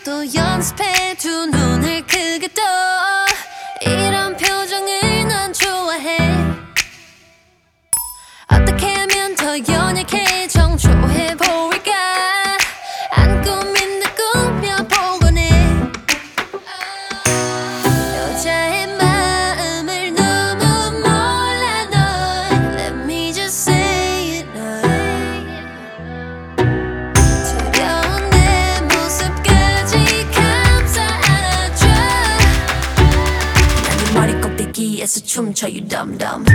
또 연습해 두 눈을 크게 떠 이런 표정을 난 좋아해 어떻게 하면 더 연약해 정초해 보일까 안 꾸민 듯 꾸며보곤 해 여자의 마음을 너무 몰라 널 Let me just say it 두려운 내 모습까지 감싸 안아줘 난 네 머리 꼭대기에서 춤춰 you dumb dumb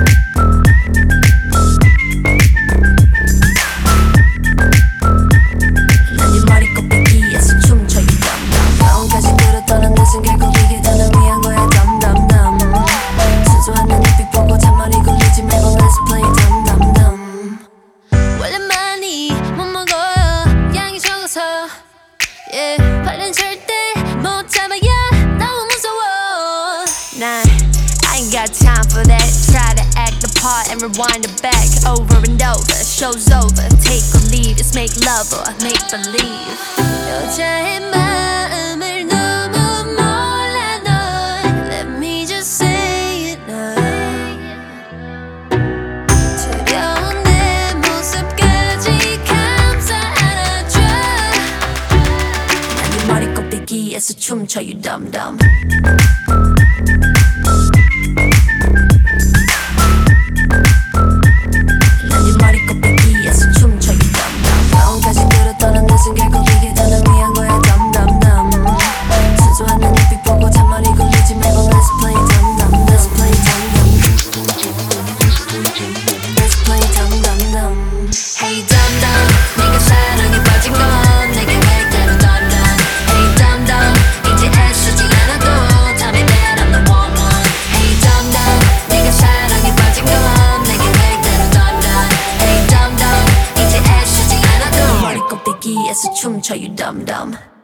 발렌 절대 못 잡아야 너무 무서워 난 I ain't got time for that Try to act the part and rewind it back Over and over, show's over Take or leave, it's make love or make believe 여자의 마음을 너무 몰라 널 Let me just say it 두려운 내 모습까지 감싸 안아줘 머리 꼭대기에서 춤춰 you dumb dumb 난 네 머리 꼭대기에서 춤춰 you dumb dumb 마음까지 들었던 내 숨결 고기게 더 널 위한 거야 dumb dumb dumb 순수한 내 눈빛 보고 잔머리 굴리지 말고 let's play dumb dumb let's play dumb dumb let's play dumb dumb dumb Hey dumb dumb 네가 사랑에 빠진 건 내게 왜 그런 dumb dumb Hey dumb dumb 이제 애쓰지 않아도 Tell me that I'm the one one Hey dumb dumb 네가 사랑에 빠진 건 내게 왜 그런 dumb dumb Hey dumb dumb 이제 애쓰지 않아도 머리 꼭대기에서 춤춰 you dumb dumb